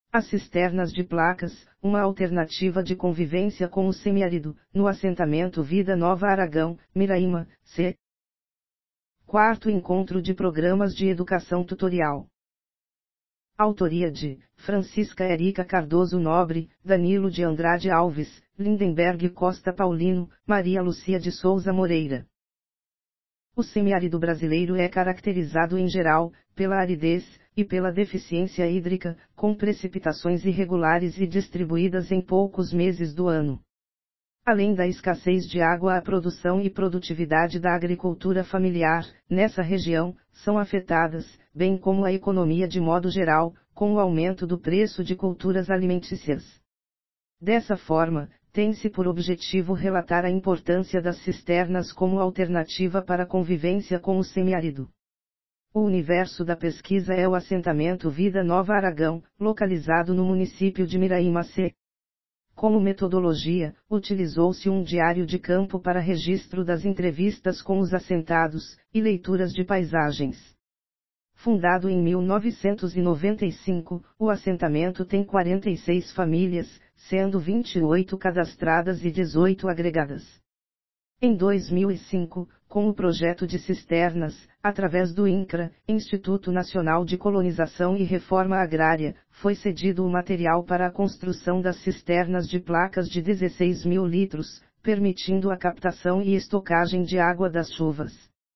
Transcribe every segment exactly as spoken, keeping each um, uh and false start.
As cisternas de placas, uma alternativa de convivência com o semiárido, no assentamento Vida Nova Aragão, Miraíma, C. Quarto encontro de programas de educação tutorial. Autoria de Francisca Érica Cardoso Nobre, Danilo de Andrade Alves, Lindenberg Costa Paulino, Maria Lucia de Souza Moreira. O semiárido brasileiro é caracterizado em geral, pela aridez, e pela deficiência hídrica, com precipitações irregulares e distribuídas em poucos meses do ano. Além da escassez de água, a produção e produtividade da agricultura familiar, nessa região, são afetadas, bem como a economia de modo geral, com o aumento do preço de culturas alimentícias. Dessa forma, tem-se por objetivo relatar a importância das cisternas como alternativa para a convivência com o semiárido. O universo da pesquisa é o assentamento Vida Nova Aragão, localizado no município de Miraíma, C. Como metodologia, utilizou-se um diário de campo para registro das entrevistas com os assentados, e leituras de paisagens. Fundado em mil novecentos e noventa e cinco, o assentamento tem quarenta e seis famílias, sendo vinte e oito cadastradas e dezoito agregadas. Em dois mil e cinco, com o projeto de cisternas, através do INCRA, Instituto Nacional de Colonização e Reforma Agrária, foi cedido o material para a construção das cisternas de placas de dezesseis mil litros, permitindo a captação e estocagem de água das chuvas.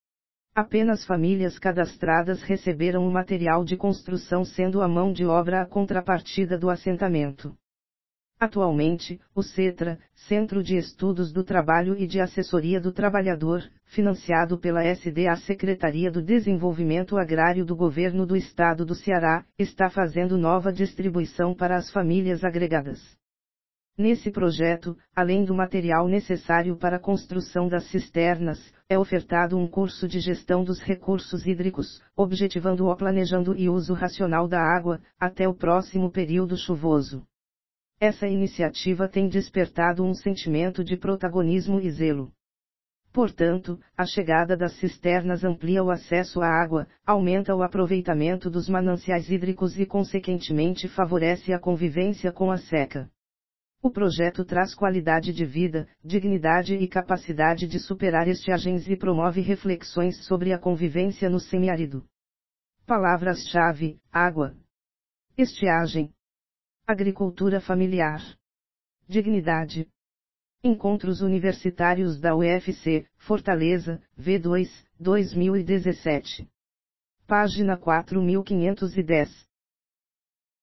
Apenas famílias cadastradas receberam o material de construção, sendo a mão de obra a contrapartida do assentamento. Atualmente, o CETRA, Centro de Estudos do Trabalho e de Assessoria do Trabalhador, financiado pela S D A Secretaria do Desenvolvimento Agrário do Governo do Estado do Ceará, está fazendo nova distribuição para as famílias agregadas. Nesse projeto, além do material necessário para a construção das cisternas, é ofertado um curso de gestão dos recursos hídricos, objetivando o planejamento e uso racional da água, até o próximo período chuvoso. Essa iniciativa tem despertado um sentimento de protagonismo e zelo. Portanto, a chegada das cisternas amplia o acesso à água, aumenta o aproveitamento dos mananciais hídricos e consequentemente favorece a convivência com a seca. O projeto traz qualidade de vida, dignidade e capacidade de superar estiagens e promove reflexões sobre a convivência no semiárido. Palavras-chave: água, estiagem, agricultura familiar, dignidade. Encontros Universitários da U F C, Fortaleza, V dois, dois mil e dezessete. Página quatro mil quinhentos e dez.